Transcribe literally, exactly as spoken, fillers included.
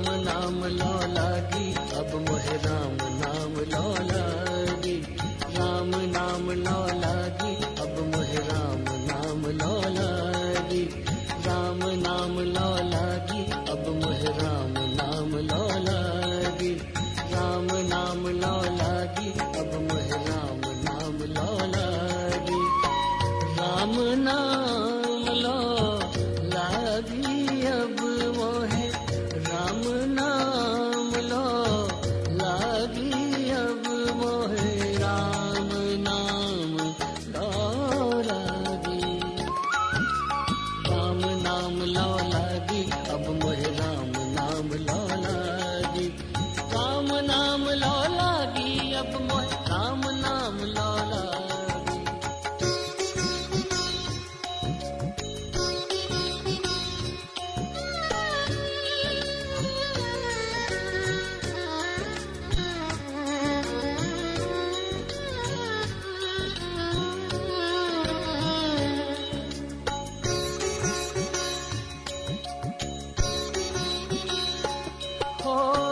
नाम लो लागी अब मोहे राम नाम लो लागी, राम नाम लो लागी अब मोहे राम नाम लो लागी, राम नाम लो लागी अब मोहे राम नाम लो लागी, राम नाम लो लागी अब मोहे राम नाम लो लागी, राम नाम लो लागी अब मोहे राम नाम लो लागी अब मोहे राम नाम लो लागी, राम नाम लो लागी अब मोहे राम नाम लो लागी, राम नाम लो लागी अब मोहे राम नाम लो लागी। हो